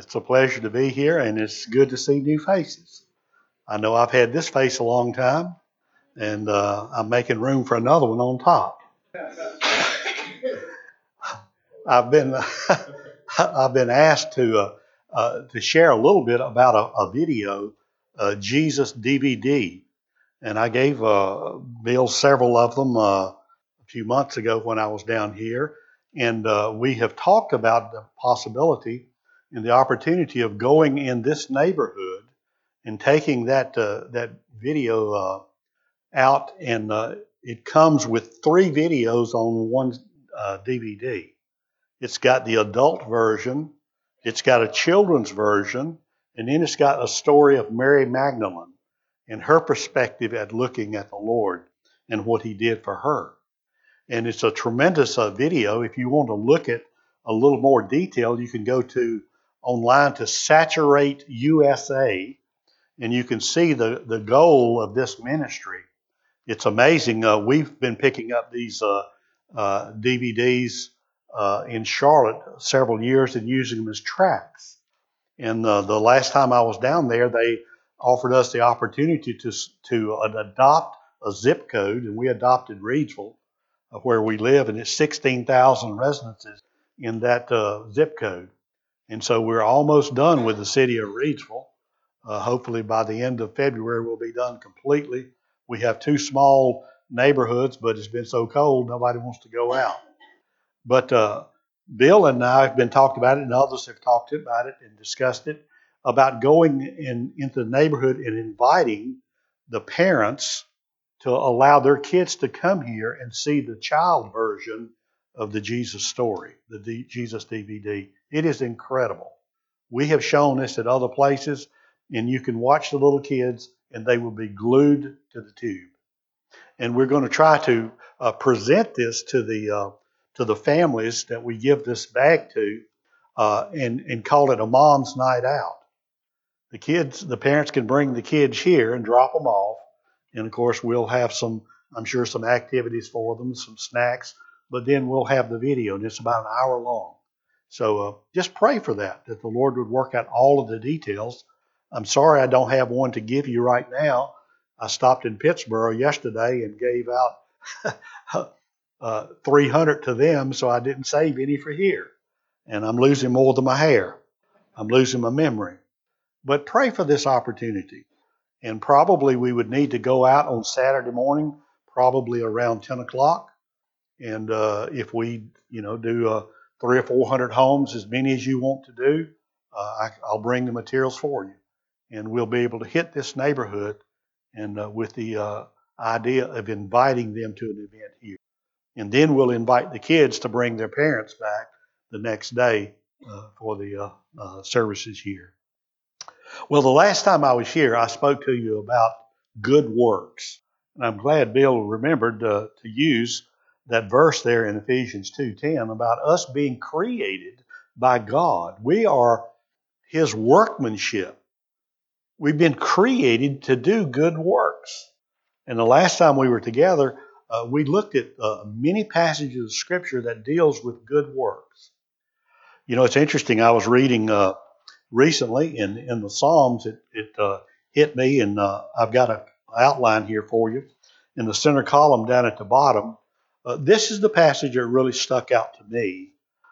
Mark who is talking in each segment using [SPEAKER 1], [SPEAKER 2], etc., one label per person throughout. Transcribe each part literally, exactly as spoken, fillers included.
[SPEAKER 1] It's a pleasure to be here, and it's good to see new faces. I know I've had this face a long time, and uh, I'm making room for another one on top. I've been I've been asked to uh, uh, to share a little bit about a, a video, uh, Jesus D V D, and I gave uh, Bill several of them uh, a few months ago when I was down here, and uh, we have talked about the possibility and the opportunity of going in this neighborhood and taking that uh, that video uh, out, and uh, it comes with three videos on one uh, D V D. It's got the adult version, it's got a children's version, and then it's got a story of Mary Magdalene and her perspective at looking at the Lord and what he did for her. And it's a tremendous uh, video. If you want to look at a little more detail, you can go to online to Saturate U S A, and you can see the, the goal of this ministry. It's amazing. Uh, we've been picking up these uh, uh, D V Ds uh, in Charlotte several years and using them as tracts. And uh, the last time I was down there, they offered us the opportunity to, to adopt a zip code, and we adopted Reidsville, uh, where we live, and it's sixteen thousand residences in that uh, zip code. And so we're almost done with the city of Reidsville. Uh, hopefully by the end of February, we'll be done completely. We have two small neighborhoods, but it's been so cold, nobody wants to go out. But uh, Bill and I have been talking about it, and others have talked about it and discussed it, about going in, into the neighborhood and inviting the parents to allow their kids to come here and see the child version of the Jesus story, the D- Jesus D V D. It is incredible. We have shown this at other places, and you can watch the little kids, and they will be glued to the tube. And we're going to try to uh, present this to the uh, to the families that we give this bag to, uh, and and call it a mom's night out. The kids, the parents can bring the kids here and drop them off, and of course we'll have some, I'm sure, some activities for them, some snacks. But then we'll have the video, and it's about an hour long. So uh, just pray for that, that the Lord would work out all of the details. I'm sorry I don't have one to give you right now. I stopped in Pittsburgh yesterday and gave out uh, three hundred to them, so I didn't save any for here. And I'm losing more than my hair. I'm losing my memory. But pray for this opportunity. And probably we would need to go out on Saturday morning, probably around ten o'clock. And uh, if we, you know, do uh, three or four hundred homes, as many as you want to do, uh, I, I'll bring the materials for you, and we'll be able to hit this neighborhood, and uh, with the uh, idea of inviting them to an event here, and then we'll invite the kids to bring their parents back the next day uh, for the uh, uh, services here. Well, the last time I was here, I spoke to you about good works, and I'm glad Bill remembered uh, to use that verse there in Ephesians two ten about us being created by God. We are his workmanship. We've been created to do good works. And the last time we were together, uh, we looked at uh, many passages of Scripture that deals with good works. You know, it's interesting. I was reading uh, recently in, in the Psalms. It, it uh, hit me, and uh, I've got an outline here for you. In the center column down at the bottom, Uh, this is the passage that really stuck out to me,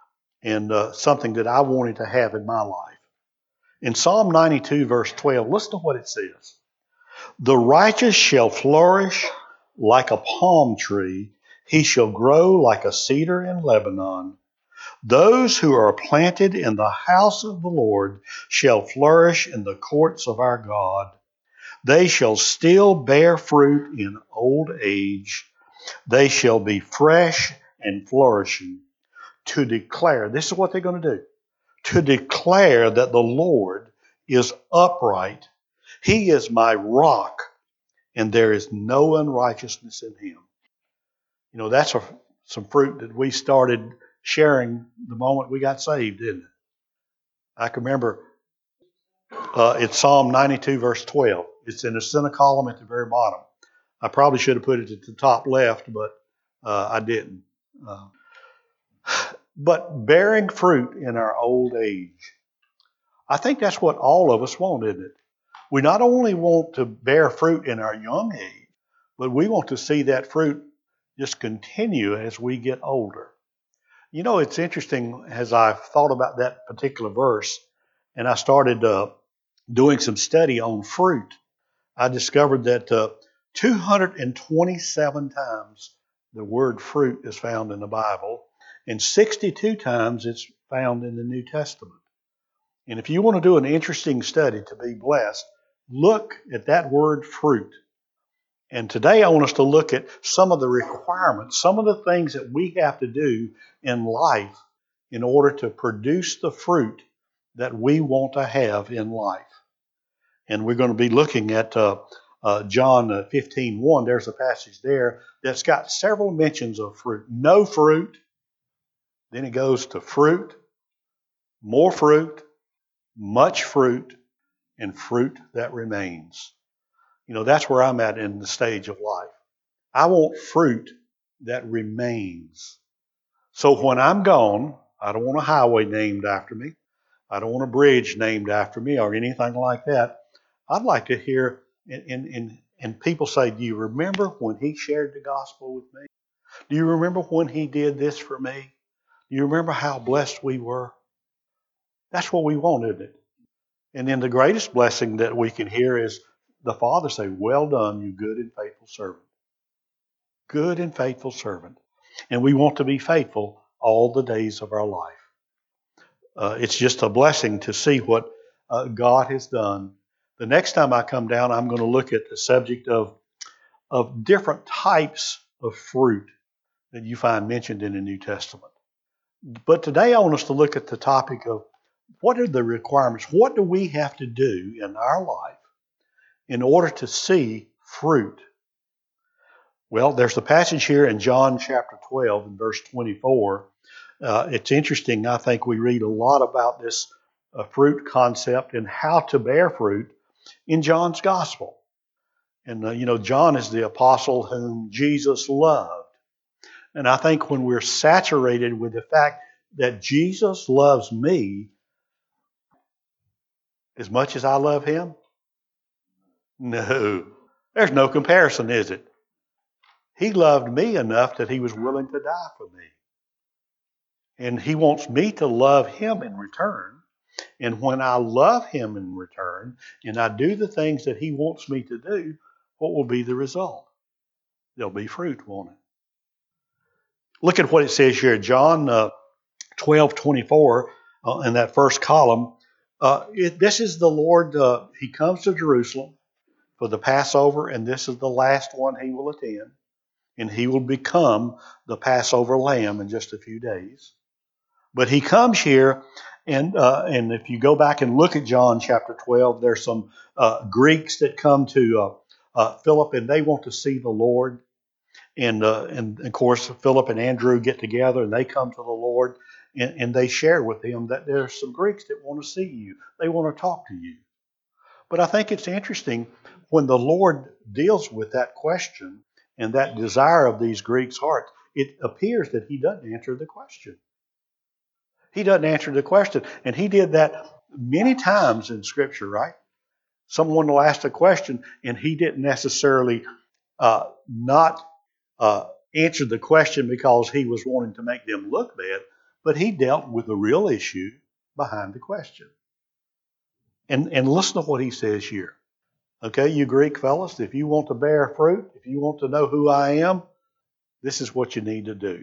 [SPEAKER 1] and uh, something that I wanted to have in my life. In Psalm ninety-two, verse twelve, listen to what it says. The righteous shall flourish like a palm tree. He shall grow like a cedar in Lebanon. Those who are planted in the house of the Lord shall flourish in the courts of our God. They shall still bear fruit in old age. They shall be fresh and flourishing, to declare, this is what they're going to do, to declare that the Lord is upright. He is my rock, and there is no unrighteousness in him. You know, that's a, some fruit that we started sharing the moment we got saved, didn't it? I can remember uh, it's Psalm ninety-two, verse twelve. It's in the center column at the very bottom. I probably should have put it at the top left, but uh, I didn't. Uh, but bearing fruit in our old age. I think that's what all of us want, isn't it? We not only want to bear fruit in our young age, but we want to see that fruit just continue as we get older. You know, it's interesting as I've thought about that particular verse and I started uh, doing some study on fruit. I discovered that uh, two hundred twenty-seven times the word fruit is found in the Bible, and sixty-two times it's found in the New Testament. And if you want to do an interesting study to be blessed, look at that word fruit. And today I want us to look at some of the requirements, some of the things that we have to do in life in order to produce the fruit that we want to have in life. And we're going to be looking at uh, uh, John fifteen one. There's a passage there that's got several mentions of fruit. No fruit. Then it goes to fruit, more fruit, much fruit, and fruit that remains. You know, that's where I'm at in the stage of life. I want fruit that remains. So when I'm gone, I don't want a highway named after me. I don't want a bridge named after me or anything like that. I'd like to hear, and, and, and people say, do you remember when he shared the gospel with me? Do you remember when he did this for me? Do you remember how blessed we were? That's what we want, isn't it? And then the greatest blessing that we can hear is the Father say, well done, you good and faithful servant. Good and faithful servant. And we want to be faithful all the days of our life. Uh, it's just a blessing to see what uh, God has done. The next time I come down, I'm going to look at the subject of, of different types of fruit that you find mentioned in the New Testament. But today I want us to look at the topic of what are the requirements? What do we have to do in our life in order to see fruit? Well, there's a passage here in John chapter twelve and verse twenty-four. Uh, it's interesting. I think we read a lot about this uh, fruit concept and how to bear fruit in John's gospel. And, uh, you know, John is the apostle whom Jesus loved. And I think when we're saturated with the fact that Jesus loves me as much as I love him, no, there's no comparison, is it? He loved me enough that he was willing to die for me. And he wants me to love him in return. And when I love him in return, and I do the things that he wants me to do, what will be the result? There'll be fruit, won't it? Look at what it says here, John uh, twelve twenty-four, uh, in that first column. Uh, it, this is the Lord, uh, he comes to Jerusalem for the Passover, and this is the last one he will attend. And he will become the Passover lamb in just a few days. But he comes here, and uh, and if you go back and look at John chapter twelve, there's some uh, Greeks that come to uh, uh, Philip, and they want to see the Lord. And, uh, and of course, Philip and Andrew get together, and they come to the Lord, and, and they share with him that there's some Greeks that want to see you. They want to talk to you. But I think it's interesting when the Lord deals with that question and that desire of these Greeks' hearts, it appears that he doesn't answer the question. He doesn't answer the question. And he did that many times in Scripture, right? Someone will ask a question, and he didn't necessarily uh, not uh, answer the question because he was wanting to make them look bad, but he dealt with the real issue behind the question. And, and listen to what he says here. Okay, you Greek fellas, if you want to bear fruit, if you want to know who I am, this is what you need to do.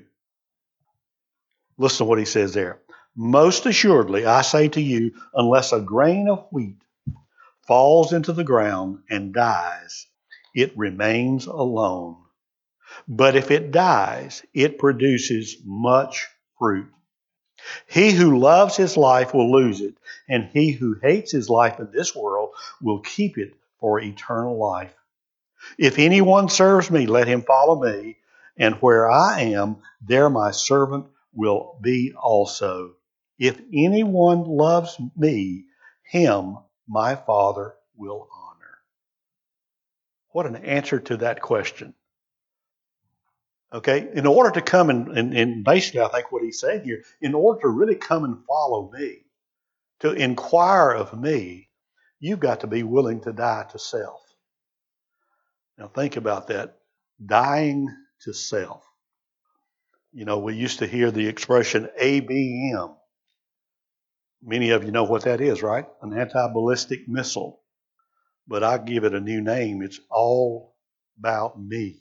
[SPEAKER 1] Listen to what he says there. Most assuredly, I say to you, unless a grain of wheat falls into the ground and dies, it remains alone. But if it dies, it produces much fruit. He who loves his life will lose it, and he who hates his life in this world will keep it for eternal life. If anyone serves me, let him follow me, and where I am, there my servant will be also. If anyone loves me, him my Father will honor. What an answer to that question. Okay, in order to come and, and, and basically I think what he's saying here, in order to really come and follow me, To inquire of me, you've got to be willing to die to self. Now think about that. Dying to self. You know, we used to hear the expression A B M. Many of you know what that is, right? An anti-ballistic missile. But I give it a new name. It's all about me.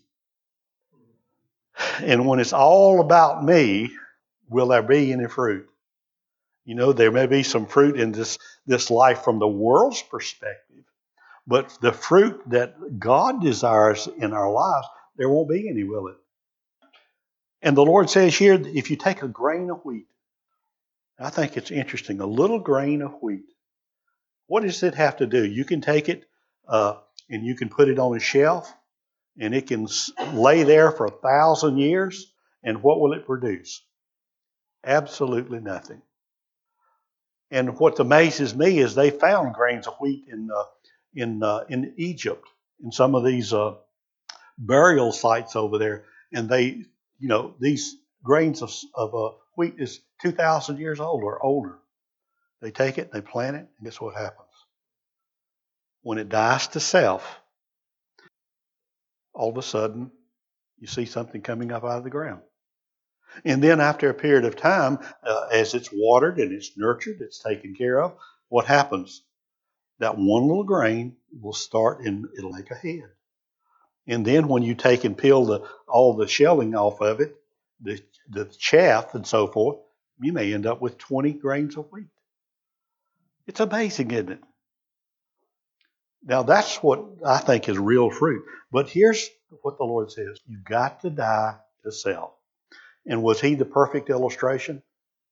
[SPEAKER 1] And when it's all about me, will there be any fruit? You know, there may be some fruit in this, this life from the world's perspective, but the fruit that God desires in our lives, there won't be any, will it? And the Lord says here, if you take a grain of wheat, I think it's interesting, a little grain of wheat, what does it have to do? You can take it uh, and you can put it on a shelf, and it can lay there for a thousand years, and what will it produce? Absolutely nothing. And what amazes me is they found grains of wheat in uh, in uh, in Egypt, in some of these uh, burial sites over there, and they, you know, these grains of, of uh, wheat is two thousand years old or older. They take it, they plant it, and guess what happens? When it dies to self, all of a sudden, you see something coming up out of the ground. And then after a period of time, uh, as it's watered and it's nurtured, it's taken care of, what happens? That one little grain will start and it'll make a head. And then when you take and peel the, all the shelling off of it, the, the chaff and so forth, you may end up with twenty grains of wheat. It's amazing, isn't it? Now that's what I think is real fruit. But here's what the Lord says. You've got to die to self. And was he the perfect illustration?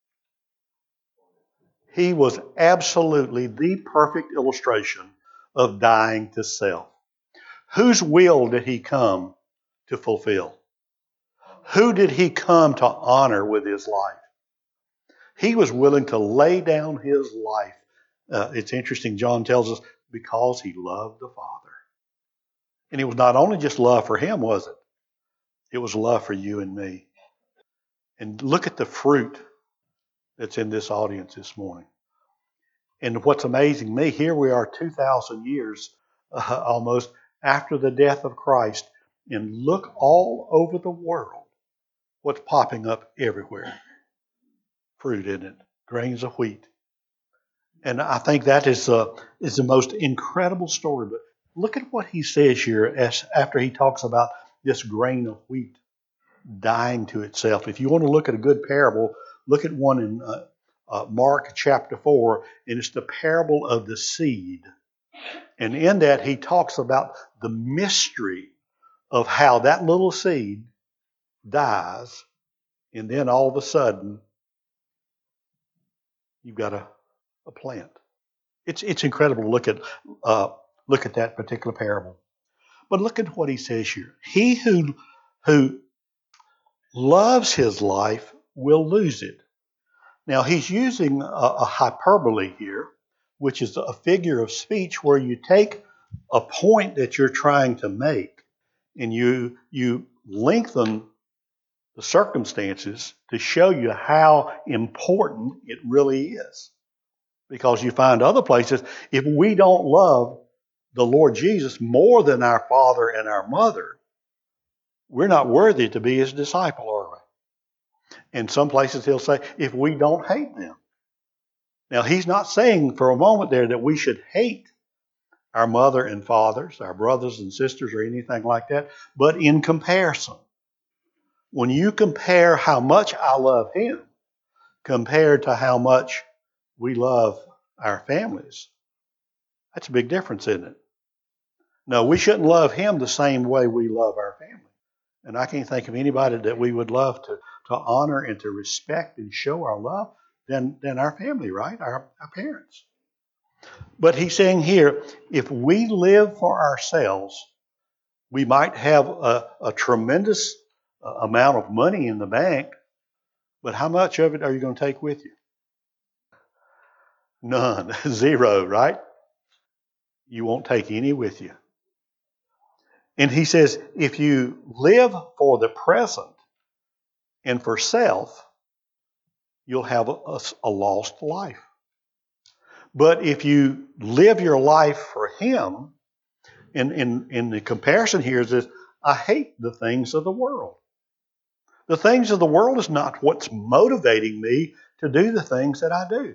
[SPEAKER 1] He was absolutely the perfect illustration of dying to self. Whose will did he come to fulfill? Who did he come to honor with his life? He was willing to lay down his life. Uh, it's interesting, John tells us, because he loved the Father. And it was not only just love for him, was it? It was love for you and me. And look at the fruit that's in this audience this morning. And what's amazing me, here we are two thousand years uh, almost after the death of Christ. And look all over the world what's popping up everywhere. Fruit in it, grains of wheat. And I think that is, uh, is the most incredible story. But look at what he says here as, after he talks about this grain of wheat dying to itself. If you want to look at a good parable, look at one in uh, uh, Mark chapter four, and it's the parable of the seed. And in that, he talks about the mystery of how that little seed dies, and then all of a sudden, you've got a, a plant. It's it's incredible to look at uh, look at that particular parable. But look at what he says here. He who who loves his life will lose it. Now he's using a, a hyperbole here, which is a figure of speech where you take a point that you're trying to make and you you lengthen the circumstances to show you how important it really is. Because you find other places, if we don't love the Lord Jesus more than our father and our mother, we're not worthy to be his disciple, are we? And some places he'll say, if we don't hate them. Now, he's not saying for a moment there that we should hate our mother and fathers, our brothers and sisters, or anything like that, but in comparison. When you compare how much I love him compared to how much we love our families, that's a big difference, isn't it? No, we shouldn't love him the same way we love our family. And I can't think of anybody that we would love to, to honor and to respect and show our love than, than our family, right? Our, our parents. But he's saying here, if we live for ourselves, we might have a, a tremendous amount of money in the bank, but how much of it are you going to take with you? None. Zero, right? You won't take any with you. And he says, if you live for the present and for self, you'll have a, a, a lost life. But if you live your life for Him, and in, in the comparison here is this, I hate the things of the world. The things of the world is not what's motivating me to do the things that I do.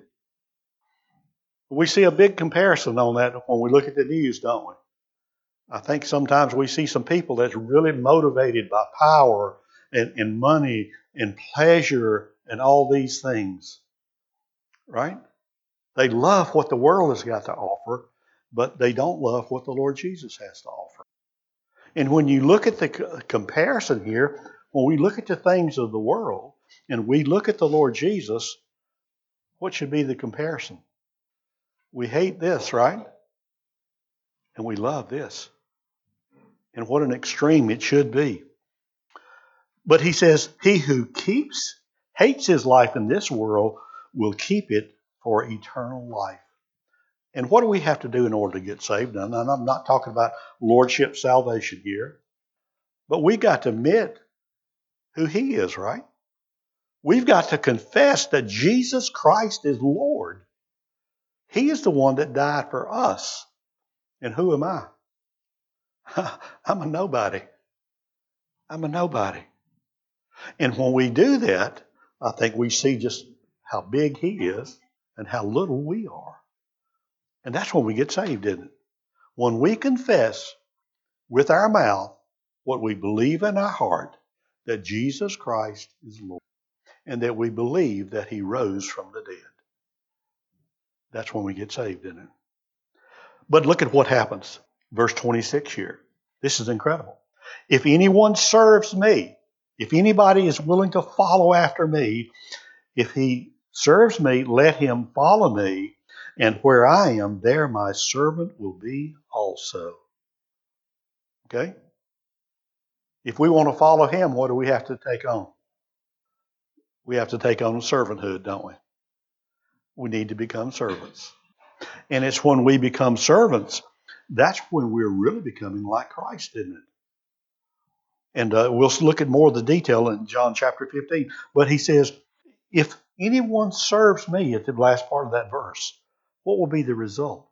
[SPEAKER 1] We see a big comparison on that when we look at the news, don't we? I think sometimes we see some people that's really motivated by power and, and money and pleasure and all these things, right? They love what the world has got to offer, but they don't love what the Lord Jesus has to offer. And when you look at the comparison here, when we look at the things of the world and we look at the Lord Jesus, what should be the comparison? We hate this, right? And we love this. And what an extreme it should be. But he says, he who keeps, hates his life in this world will keep it for eternal life. And what do we have to do in order to get saved? And I'm not talking about lordship salvation here. But we got to admit who He is, right? We've got to confess that Jesus Christ is Lord. He is the one that died for us. And who am I? I'm a nobody. I'm a nobody. And when we do that, I think we see just how big He is and how little we are. And that's when we get saved, isn't it? When we confess with our mouth what we believe in our heart, that Jesus Christ is Lord, and that we believe that He rose from the dead. That's when we get saved, isn't it? But look at what happens. Verse twenty-six here. This is incredible. If anyone serves me, if anybody is willing to follow after me, if he serves me, let him follow me, and where I am, there my servant will be also. Okay? If we want to follow Him, what do we have to take on? We have to take on servanthood, don't we? We need to become servants. And it's when we become servants, that's when we're really becoming like Christ, isn't it? And uh, we'll look at more of the detail in John chapter fifteen. But he says, if anyone serves me, at the last part of that verse, what will be the result?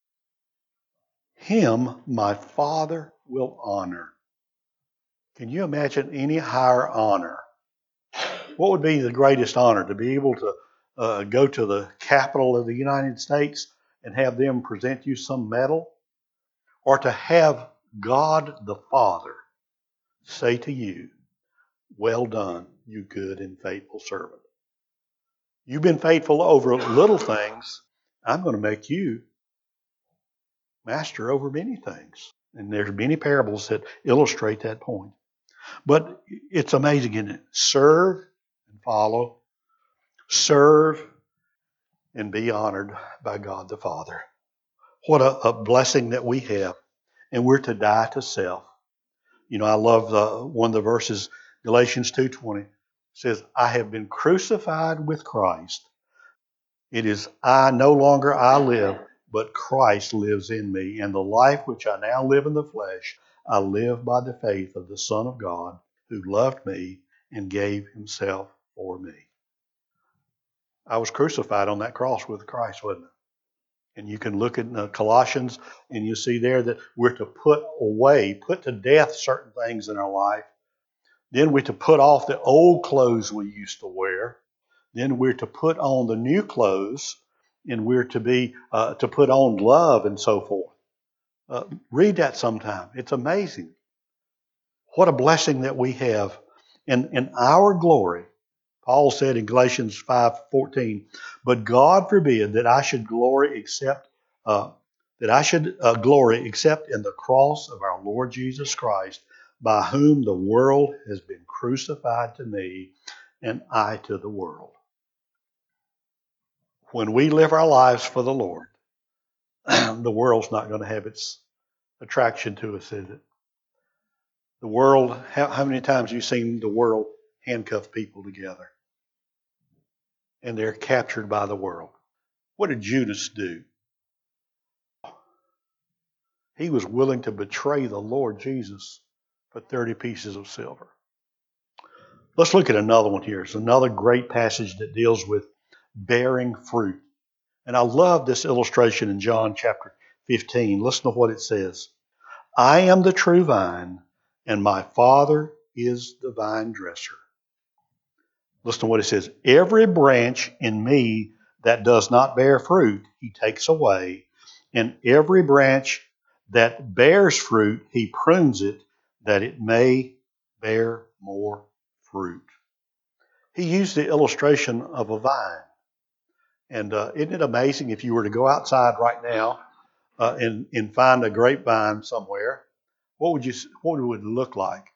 [SPEAKER 1] Him my Father will honor. Can you imagine any higher honor? What would be the greatest honor? To be able to uh, go to the Capitol of the United States and have them present you some medal? Or to have God the Father say to you, well done, you good and faithful servant. You've been faithful over little things. I'm going to make you master over many things. And there's many parables that illustrate that point. But it's amazing, isn't it? Serve and follow. Serve and be honored by God the Father. What a, a blessing that we have. And we're to die to self. You know, I love the, one of the verses, Galatians two twenty, says, I have been crucified with Christ. It is I, no longer I live, but Christ lives in me. And the life which I now live in the flesh, I live by the faith of the Son of God, who loved me and gave Himself for me. I was crucified on that cross with Christ, wasn't I? And you can look at uh, Colossians and you see there that we're to put away, put to death certain things in our life. Then we're to put off the old clothes we used to wear. Then we're to put on the new clothes, and we're to be uh, to put on love and so forth. Uh, read that sometime. It's amazing. What a blessing that we have. And in our glory, Paul said in Galatians five fourteen, but God forbid that I should glory except uh, that I should uh, glory except in the cross of our Lord Jesus Christ, by whom the world has been crucified to me, and I to the world. When we live our lives for the Lord, the world's not going to have its attraction to us, is it? The world, how, how many times have you seen the world handcuff people together? And they're captured by the world. What did Judas do? He was willing to betray the Lord Jesus for thirty pieces of silver. Let's look at another one here. It's another great passage that deals with bearing fruit. And I love this illustration in John chapter fifteen. Listen to what it says. I am the true vine, and my Father is the vine dresser. Listen to what it says. Every branch in me that does not bear fruit, he takes away. And every branch that bears fruit, he prunes it, that it may bear more fruit. He used the illustration of a vine. And uh, isn't it amazing if you were to go outside right now uh, and, and find a grapevine somewhere, what would you what would it look like?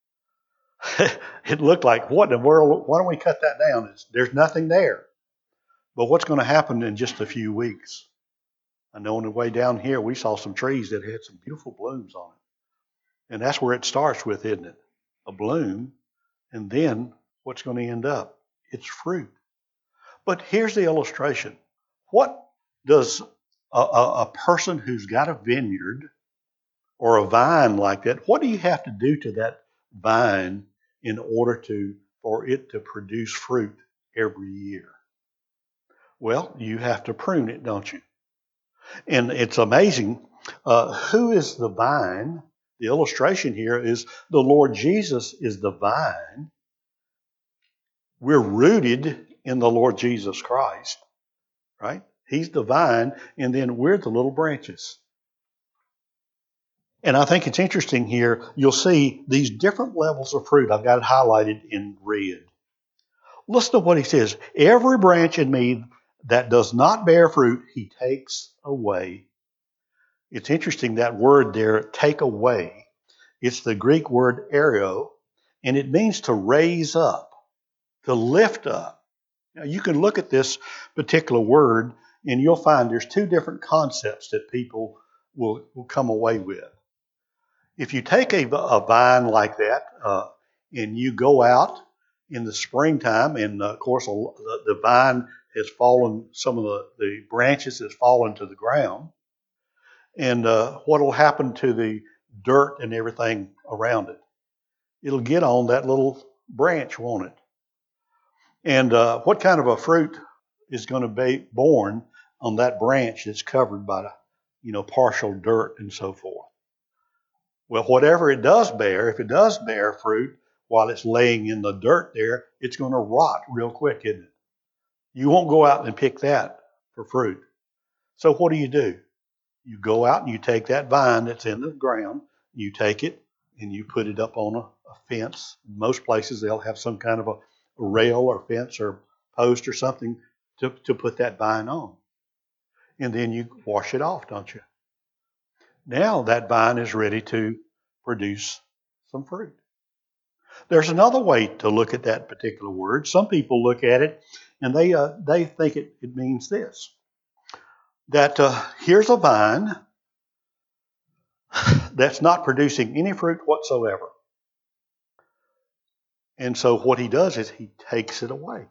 [SPEAKER 1] It looked like, what in the world, why don't we cut that down? It's, there's nothing there. But what's going to happen in just a few weeks? I know on the way down here, we saw some trees that had some beautiful blooms on it. And that's where it starts with, isn't it? A bloom. And then what's going to end up? It's fruit. But here's the illustration. What does a, a, a person who's got a vineyard or a vine like that, what do you have to do to that vine in order to for it to produce fruit every year? Well, you have to prune it, don't you? And it's amazing. Uh, who is the vine? The illustration here is the Lord Jesus is the vine. We're rooted in the Lord Jesus Christ, right? He's the vine, and then we're the little branches. And I think it's interesting here, you'll see these different levels of fruit. I've got it highlighted in red. Listen to what he says. Every branch in me that does not bear fruit, he takes away. It's interesting, that word there, take away. It's the Greek word airo, and it means to raise up, to lift up. Now, you can look at this particular word, and you'll find there's two different concepts that people will, will come away with. If you take a, a vine like that uh, and you go out in the springtime, and uh, of course the, the vine has fallen, some of the, the branches has fallen to the ground, and uh, what will happen to the dirt and everything around it? It'll get on that little branch, won't it? And uh, what kind of a fruit is going to be born on that branch that's covered by, you know, partial dirt and so forth? Well, whatever it does bear, if it does bear fruit while it's laying in the dirt there, it's going to rot real quick, isn't it? You won't go out and pick that for fruit. So what do you do? You go out and you take that vine that's in the ground, you take it and you put it up on a, a fence. Most places they'll have some kind of a, a rail or fence or post or something to, to put that vine on. And then you wash it off, don't you? Now that vine is ready to produce some fruit. There's another way to look at that particular word. Some people look at it and they uh, they think it, it means this. That uh, here's a vine that's not producing any fruit whatsoever. And so what he does is he takes it away.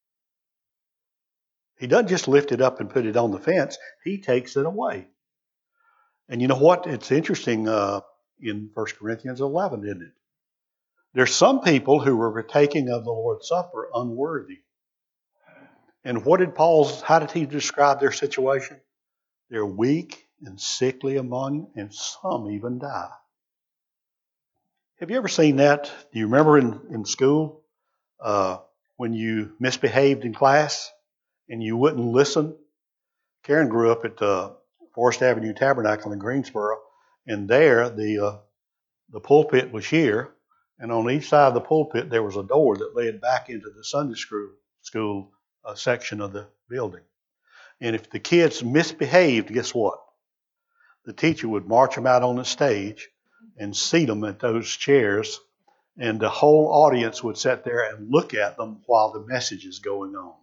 [SPEAKER 1] He doesn't just lift it up and put it on the fence. He takes it away. And you know what? It's interesting uh, in First Corinthians eleven, isn't it? There's some people who were partaking of the Lord's Supper unworthy. And what did Paul's, how did he describe their situation? They're weak and sickly among you, and some even die. Have you ever seen that? Do you remember in, in school uh, when you misbehaved in class and you wouldn't listen? Karen grew up at uh, Forest Avenue Tabernacle in Greensboro, and there the uh, the pulpit was here, and on each side of the pulpit there was a door that led back into the Sunday school school uh, section of the building. And if the kids misbehaved, guess what? The teacher would march them out on the stage and seat them at those chairs, and the whole audience would sit there and look at them while the message is going on.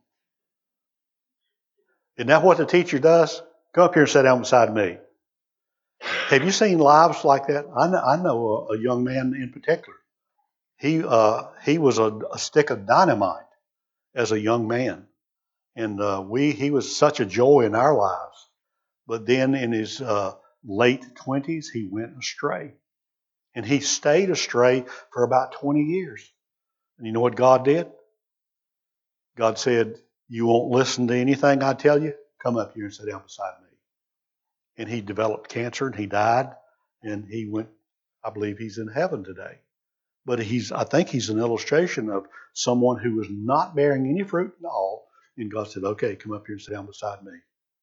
[SPEAKER 1] Isn't that what the teacher does? Come up here and sit down beside me. Have you seen lives like that? I know, I know a, a young man in particular. He uh, he was a, a stick of dynamite as a young man, and uh, we he was such a joy in our lives. But then in his uh, late twenties, he went astray, and he stayed astray for about twenty years. And you know what God did? God said, "You won't listen to anything I tell you? come up here and sit down beside me. And he developed cancer and he died, and he went, I believe he's in heaven today. But he's, I think he's an illustration of someone who was not bearing any fruit at all. And God said, okay, come up here and sit down beside me.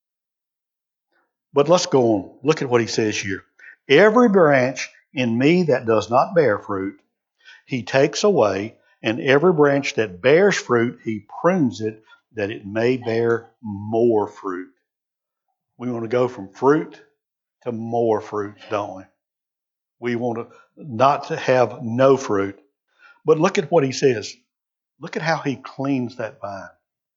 [SPEAKER 1] But let's go on. Look at what he says here. Every branch in me that does not bear fruit, he takes away, and every branch that bears fruit, he prunes it that it may bear more fruit. We want to go from fruit to more fruit, don't we? We want to not to have no fruit. But look at what he says. Look at how he cleans that vine.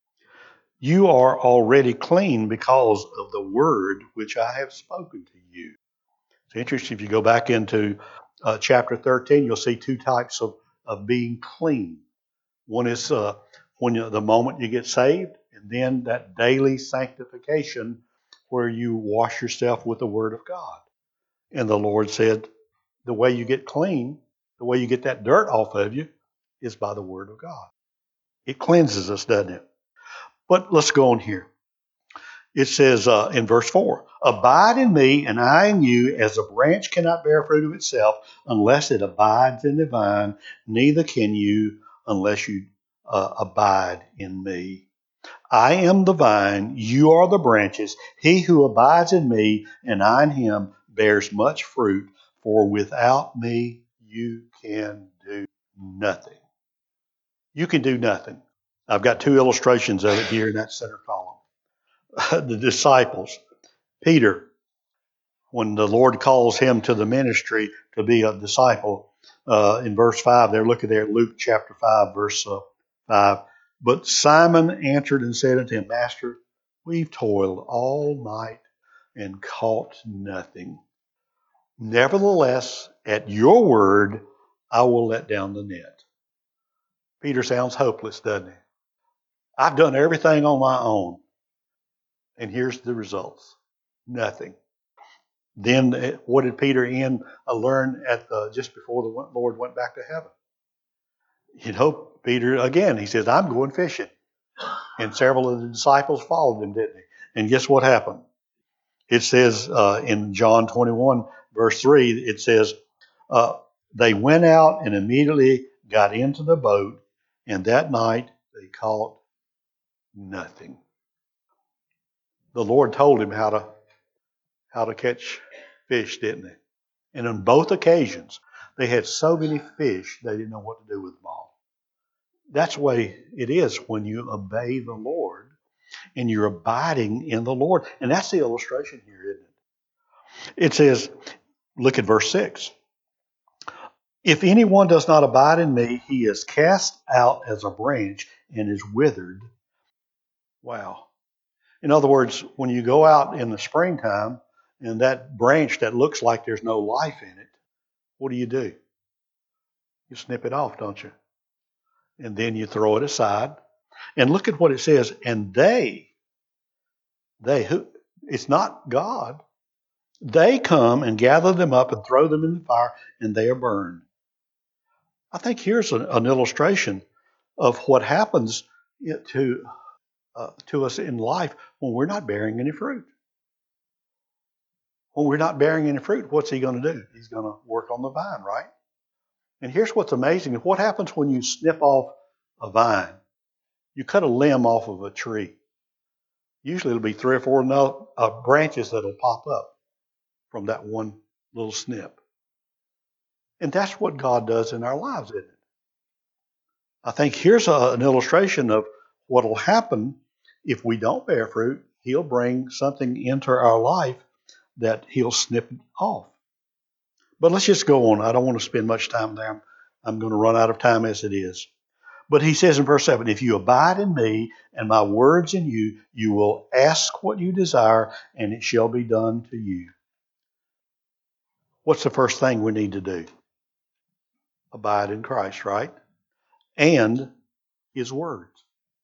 [SPEAKER 1] You are already clean because of the word which I have spoken to you. It's interesting. If you go back into uh, chapter thirteen, you'll see two types of, of being clean. One is uh, when you, the moment you get saved, and then that daily sanctification where you wash yourself with the word of God. And the Lord said, the way you get clean, the way you get that dirt off of you, is by the word of God. It cleanses us, doesn't it? But let's go on here. It says uh, in verse four, abide in me and I in you, as a branch cannot bear fruit of itself unless it abides in the vine, neither can you unless you uh, abide in me. I am the vine, you are the branches. He who abides in me and I in him bears much fruit, for without me you can do nothing. You can do nothing. I've got two illustrations of it here in that center column. The disciples, Peter, when the Lord calls him to the ministry to be a disciple, uh, in verse five, they're looking there at Luke chapter five, verse uh, five. But Simon answered and said unto him, Master, we've toiled all night and caught nothing. Nevertheless, at your word, I will let down the net. Peter sounds hopeless, doesn't he? I've done everything on my own. And here's the results. Nothing. Then what did Peter and uh, learn at the, just before the Lord went back to heaven? You know, Peter, again, he says, I'm going fishing. And several of the disciples followed him, didn't they? And guess what happened? It says uh, in John twenty-one, verse three, it says, uh, they went out and immediately got into the boat, and that night they caught nothing. The Lord told him how to how to catch fish, didn't they? And on both occasions, they had so many fish, they didn't know what to do with them all. That's the way it is when you obey the Lord and you're abiding in the Lord. And that's the illustration here, isn't it? It says, look at verse six. If anyone does not abide in me, he is cast out as a branch and is withered. Wow. In other words, when you go out in the springtime and that branch that looks like there's no life in it, what do you do? You snip it off, don't you? And then you throw it aside. And look at what it says. And they, they who, it's not God. They come and gather them up and throw them in the fire, and they are burned. I think here's an, an illustration of what happens to uh, to us in life when we're not bearing any fruit. When we're not bearing any fruit, what's he going to do? He's going to work on the vine, right? And here's what's amazing. What happens when you snip off a vine? You cut a limb off of a tree. Usually it'll be three or four no, uh, branches that'll pop up from that one little snip. And that's what God does in our lives, isn't it? I think here's a, an illustration of what will happen if we don't bear fruit. He'll bring something into our life that he'll snip off. But let's just go on. I don't want to spend much time there. I'm, I'm going to run out of time as it is. But he says in verse seven, if you abide in me and my words in you, you will ask what you desire and it shall be done to you. What's the first thing we need to do? Abide in Christ, right? And his words.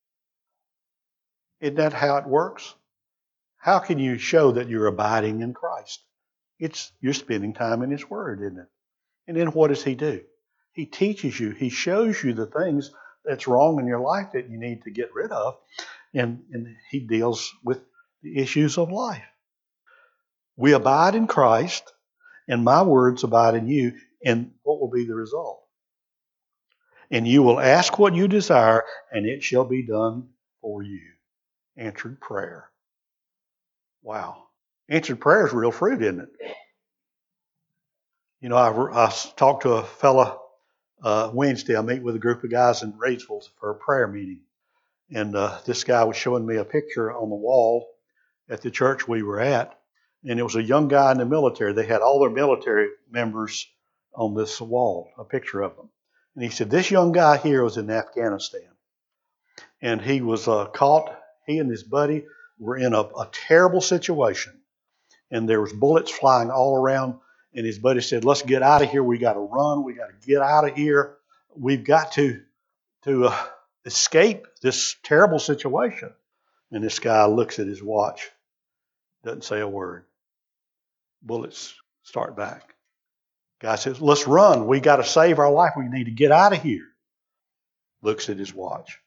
[SPEAKER 1] Isn't that how it works? How can you show that you're abiding in Christ? It's you're spending time in his word, isn't it? And then what does he do? He teaches you. He shows you the things that's wrong in your life that you need to get rid of. And, and he deals with the issues of life. We abide in Christ, and my words abide in you, and what will be the result? And you will ask what you desire, and it shall be done for you. Answered prayer. Wow. Answered prayer is real fruit, isn't it? You know, I, I talked to a fella uh, Wednesday. I meet with a group of guys in Raidsville for a prayer meeting. And uh, this guy was showing me a picture on the wall at the church we were at. And it was a young guy in the military. They had all their military members on this wall, a picture of them. And he said, this young guy here was in Afghanistan. And he was uh, caught, he and his buddy were in a, a terrible situation. And there was bullets flying all around. And his buddy said, let's get out of here. We got to run. We got to get out of here. We've got to, to uh, escape this terrible situation. And this guy looks at his watch, doesn't say a word. Bullets start back. Guy says, let's run. We got to save our life. We need to get out of here. Looks at his watch.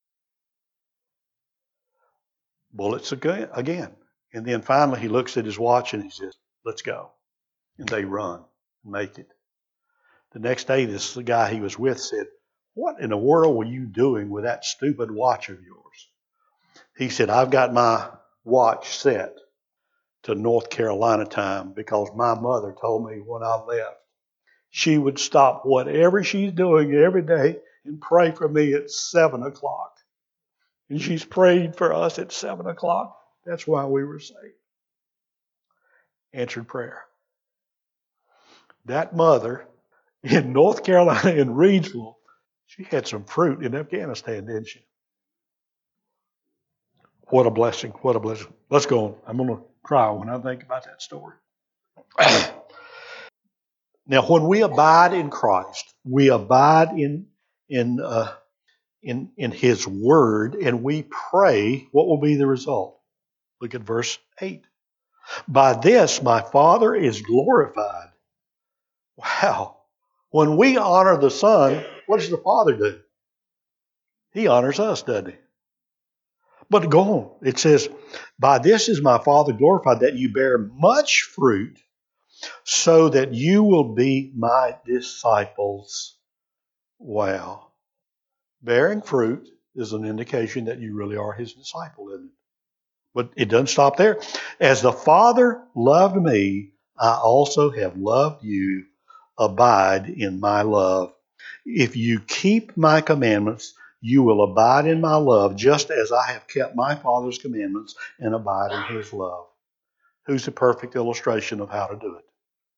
[SPEAKER 1] Bullets again. again. And then finally he looks at his watch and he says, let's go. And they run and make it. The next day, this guy he was with said, what in the world were you doing with that stupid watch of yours? He said, I've got my watch set to North Carolina time because my mother told me when I left, she would stop whatever she's doing every day and pray for me at seven o'clock. And she's prayed for us at seven o'clock. That's why we were saved. Answered prayer. That mother in North Carolina, in Reidsville, she had some fruit in Afghanistan, didn't she? What a blessing. What a blessing. Let's go on. I'm going to cry when I think about that story. Now, when we abide in Christ, we abide in, in, uh, in, in His Word, and we pray, what will be the result? Look at verse eight. By this my Father is glorified. Wow. When we honor the Son, what does the Father do? He honors us, doesn't He? But go on. It says, by this is my Father glorified, that you bear much fruit, so that you will be my disciples. Wow. Bearing fruit is an indication that you really are His disciple, isn't it? But it doesn't stop there. As the Father loved me, I also have loved you. Abide in my love. If you keep my commandments, you will abide in my love, just as I have kept my Father's commandments and abide in His love. Who's the perfect illustration of how to do it?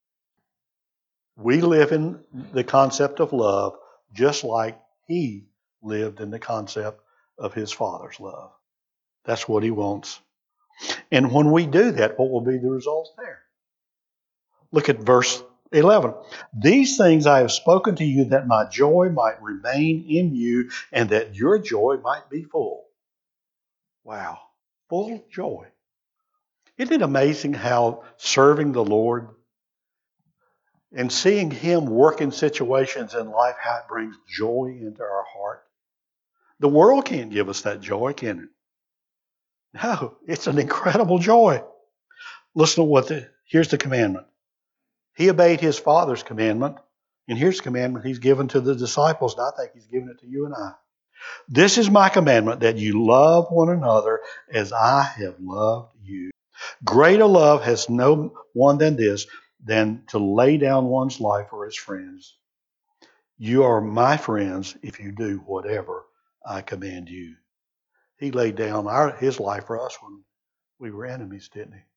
[SPEAKER 1] We live in the concept of love just like He lived in the concept of His Father's love. That's what He wants. And when we do that, what will be the results there? Look at verse eleven. These things I have spoken to you that my joy might remain in you and that your joy might be full. Wow. Full joy. Isn't it amazing how serving the Lord and seeing Him work in situations in life, how it brings joy into our heart? The world can't give us that joy, can it? No, it's an incredible joy. Listen to what the, here's the commandment. He obeyed His Father's commandment, and here's the commandment He's given to the disciples, and I think He's given it to you and I. This is my commandment, that you love one another as I have loved you. Greater love has no one than this, than to lay down one's life for his friends. You are my friends if you do whatever I command you. He laid down our, His life for us when we were enemies, didn't He?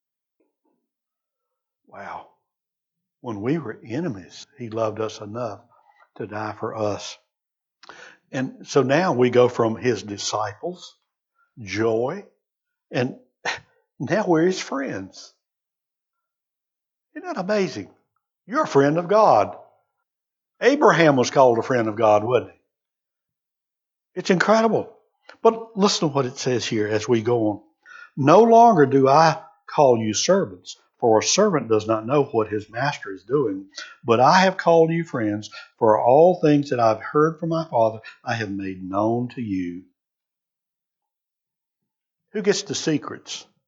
[SPEAKER 1] Wow. When we were enemies, He loved us enough to die for us. And so now we go from His disciples, joy, and now we're His friends. Isn't that amazing? You're a friend of God. Abraham was called a friend of God, wasn't he? It's incredible. But listen to what it says here as we go on. No longer do I call you servants, for a servant does not know what his master is doing. But I have called you friends, for all things that I've heard from my Father I have made known to you. Who gets the secrets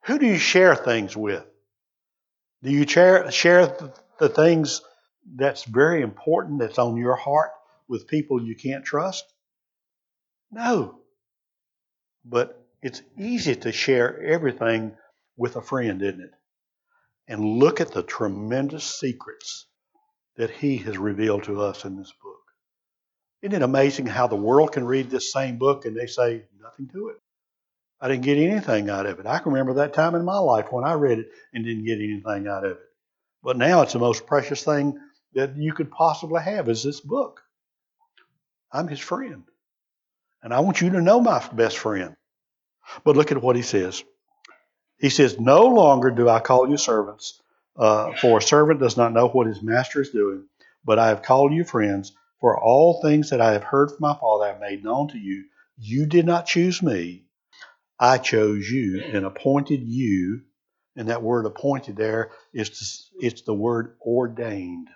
[SPEAKER 1] Who do you share things with? Do you share, share the, the things that's very important, that's on your heart, with people you can't trust? No. But it's easy to share everything with a friend, isn't it? And look at the tremendous secrets that he has revealed to us in this book. Isn't it amazing how the world can read this same book and they say nothing to it? I didn't get anything out of it. I can remember that time in my life when I read it and didn't get anything out of it. But now it's the most precious thing that you could possibly have is this book. I'm his friend. And I want you to know my best friend. But look at what he says. He says, no longer do I call you servants, uh, for a servant does not know what his master is doing, but I have called you friends, for all things that I have heard from my Father I have made known to you. You did not choose me. I chose you and appointed you. And that word appointed there is it's the word ordained.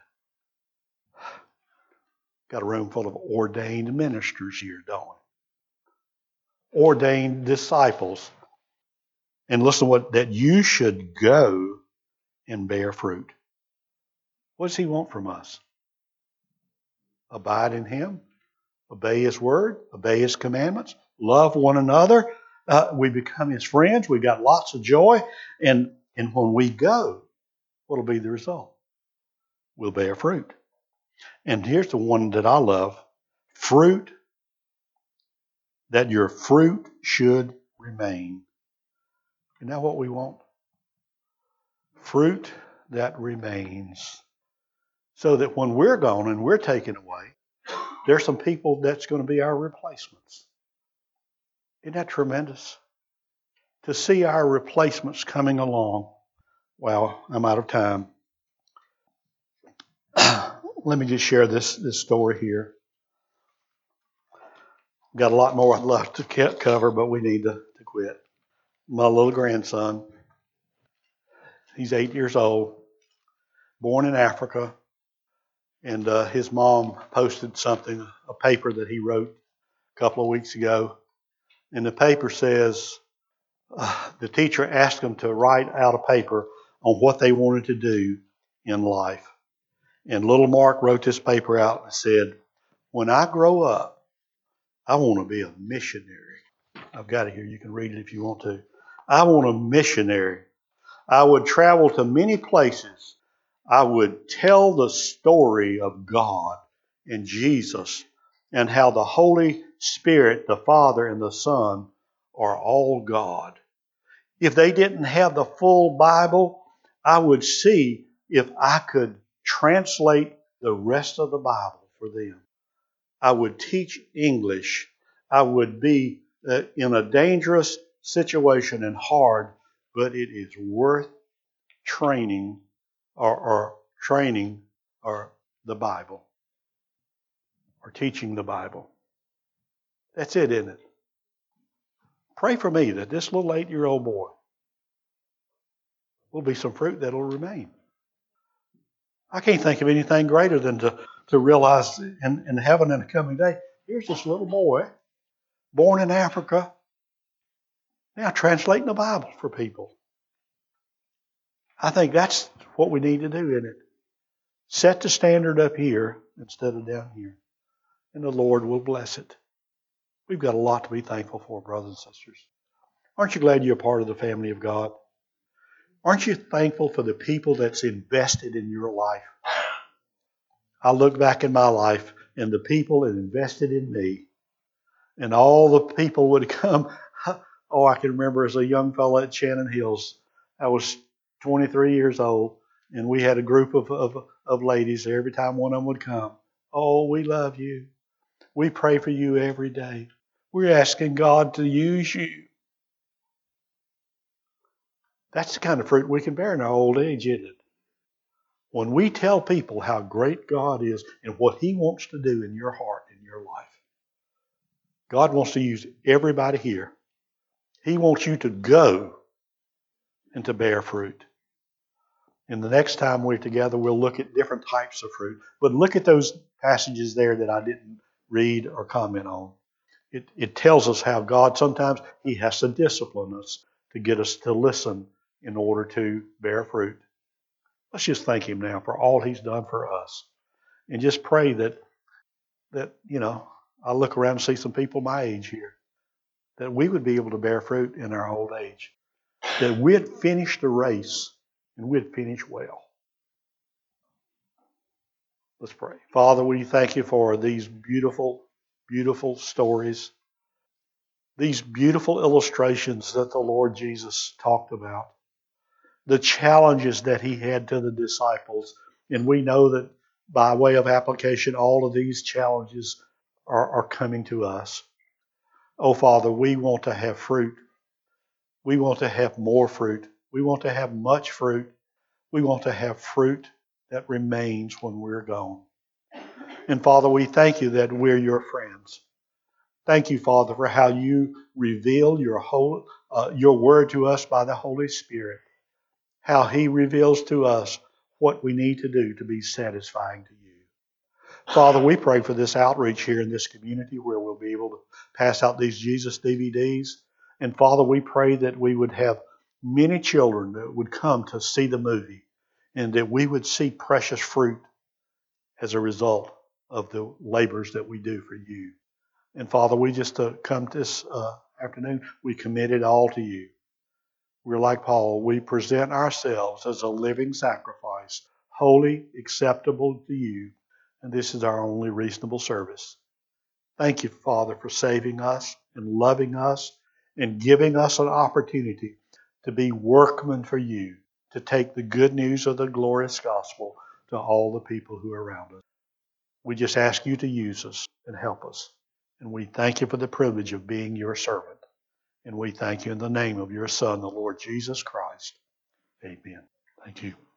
[SPEAKER 1] Got a room full of ordained ministers here, don't we? Ordained disciples. And listen to what, that you should go and bear fruit. What does he want from us? Abide in him, obey his word, obey his commandments, love one another. Uh, we become his friends. We got lots of joy. And, and when we go, what will be the result? We'll bear fruit. And here's the one that I love. Fruit, that your fruit should remain. Isn't that what we want? Fruit that remains. So that when we're gone and we're taken away, there's some people that's going to be our replacements. Isn't that tremendous? To see our replacements coming along. Well, I'm out of time. Let me just share this, this story here. Got a lot more I'd love to cover, but we need to, to quit. My little grandson, he's eight years old, born in Africa, and uh, his mom posted something, a paper that he wrote a couple of weeks ago. And the paper says, uh, the teacher asked him to write out a paper on what they wanted to do in life. And little Mark wrote this paper out and said, when I grow up, I want to be a missionary. I've got it here. You can read it if you want to. I want a missionary. I would travel to many places. I would tell the story of God and Jesus and how the Holy Spirit, the Father and the Son, are all God. If they didn't have the full Bible, I would see if I could translate the rest of the Bible for them. I would teach English. I would be uh, in a dangerous situation and hard, but it is worth training or, or training or the Bible or teaching the Bible. That's it, isn't it? Pray for me that this little eight-year-old boy will be some fruit that will remain. I can't think of anything greater than to, to realize in, in heaven in the coming day, here's this little boy born in Africa, now translating the Bible for people. I think that's what we need to do, isn't it? Set the standard up here instead of down here. And the Lord will bless it. We've got a lot to be thankful for, brothers and sisters. Aren't you glad you're a part of the family of God? Aren't you thankful for the people that's invested in your life? I look back in my life and the people that invested in me, and all the people would come. Oh, I can remember as a young fellow at Shannon Hills. I was twenty-three years old, and we had a group of, of, of ladies there. Every time one of them would come, oh, we love you. We pray for you every day. We're asking God to use you. That's the kind of fruit we can bear in our old age, isn't it? When we tell people how great God is and what He wants to do in your heart, in your life. God wants to use everybody here. He wants you to go and to bear fruit. And the next time we're together, we'll look at different types of fruit. But look at those passages there that I didn't read or comment on. It, it tells us how God sometimes He has to discipline us to get us to listen in order to bear fruit. Let's just thank him now for all he's done for us. And just pray that, that you know, I look around and see some people my age here, that we would be able to bear fruit in our old age, that we'd finish the race and we'd finish well. Let's pray. Father, we thank you for these beautiful, beautiful stories, these beautiful illustrations that the Lord Jesus talked about, the challenges that he had to the disciples. And we know that by way of application, all of these challenges are, are coming to us. Oh, Father, we want to have fruit. We want to have more fruit. We want to have much fruit. We want to have fruit that remains when we're gone. And Father, we thank you that we're your friends. Thank you, Father, for how you reveal your whole, uh, your word to us by the Holy Spirit. How he reveals to us what we need to do to be satisfying to you. Father, we pray for this outreach here in this community where we'll be able to pass out these Jesus D V Ds. And Father, we pray that we would have many children that would come to see the movie and that we would see precious fruit as a result of the labors that we do for you. And Father, we just uh, come this uh, afternoon, we commit it all to you. We're like Paul, we present ourselves as a living sacrifice, holy, acceptable to you, and this is our only reasonable service. Thank you, Father, for saving us and loving us and giving us an opportunity to be workmen for you, to take the good news of the glorious gospel to all the people who are around us. We just ask you to use us and help us. And we thank you for the privilege of being your servant. And we thank you in the name of your Son, the Lord Jesus Christ. Amen. Thank you.